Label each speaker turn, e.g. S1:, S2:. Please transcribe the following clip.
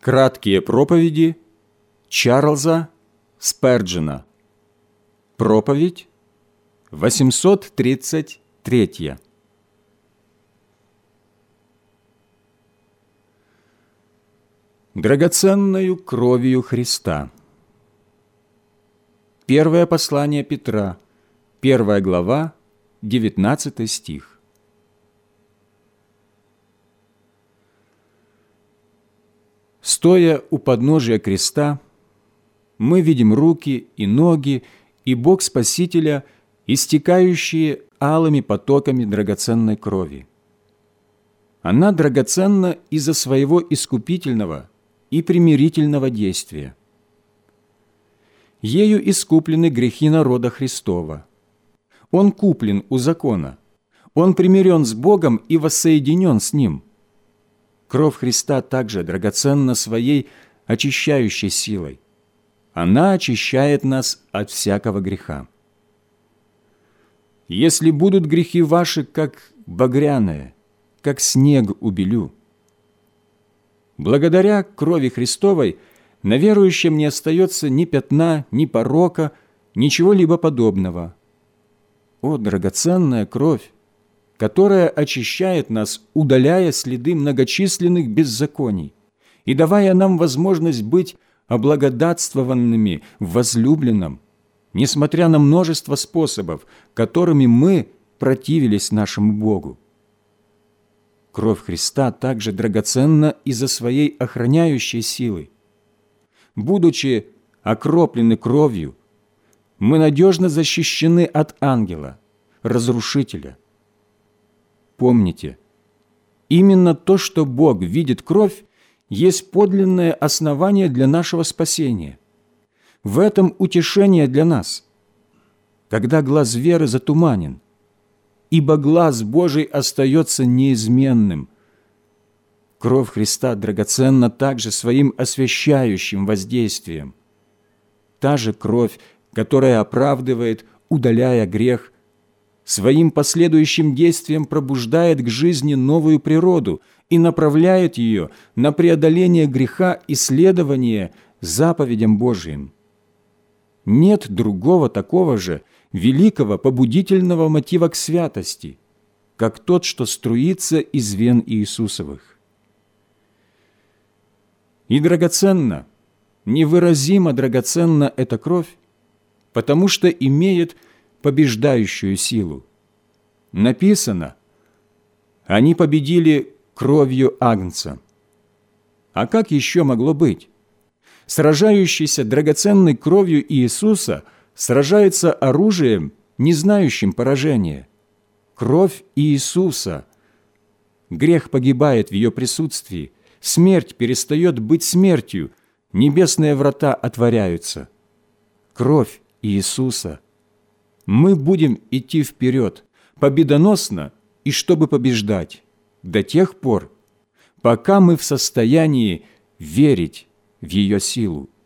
S1: Краткие проповеди Чарльза Сперджена. Проповедь 833. Драгоценною кровью Христа. Первое послание Петра, 1 глава, 19 стих. Стоя у подножия креста, мы видим руки и ноги и Бог Спасителя, истекающие алыми потоками драгоценной крови. Она драгоценна из-за своего искупительного и примирительного действия. Ею искуплены грехи народа Христова. Он куплен у закона. Он примирен с Богом и воссоединен с Ним. Кровь Христа также драгоценна своей очищающей силой. Она очищает нас от всякого греха. «Если будут грехи ваши, как багряные, как снег убелю». Благодаря крови Христовой на верующем не остается ни пятна, ни порока, ничего-либо подобного. О, драгоценная кровь, которая очищает нас, удаляя следы многочисленных беззаконий и давая нам возможность быть облагодатствованными в возлюбленном, несмотря на множество способов, которыми мы противились нашему Богу. Кровь Христа также драгоценна из-за своей охраняющей силы. Будучи окроплены кровью, мы надежно защищены от ангела, разрушителя. Помните, именно то, что Бог видит кровь, есть подлинное основание для нашего спасения. В этом утешение для нас, когда глаз веры затуманен, ибо глаз Божий остается неизменным. Кровь Христа драгоценна также своим освящающим воздействием. Та же кровь, которая оправдывает, удаляя грех, своим последующим действием пробуждает к жизни новую природу и направляет ее на преодоление греха и следование заповедям Божиим. Нет другого такого же великого побудительного мотива к святости, как тот, что струится из вен Иисусовых. И драгоценна, невыразимо драгоценна эта кровь, потому что имеет побеждающую силу. Написано: «Они победили кровью Агнца». А как еще могло быть? Сражающийся драгоценной кровью Иисуса сражается оружием, не знающим поражения. Кровь Иисуса. Грех погибает в ее присутствии, смерть перестает быть смертью, небесные врата отворяются. Кровь Иисуса. Мы будем идти вперед, победоносно и чтобы побеждать, до тех пор, пока мы в состоянии верить в ее силу.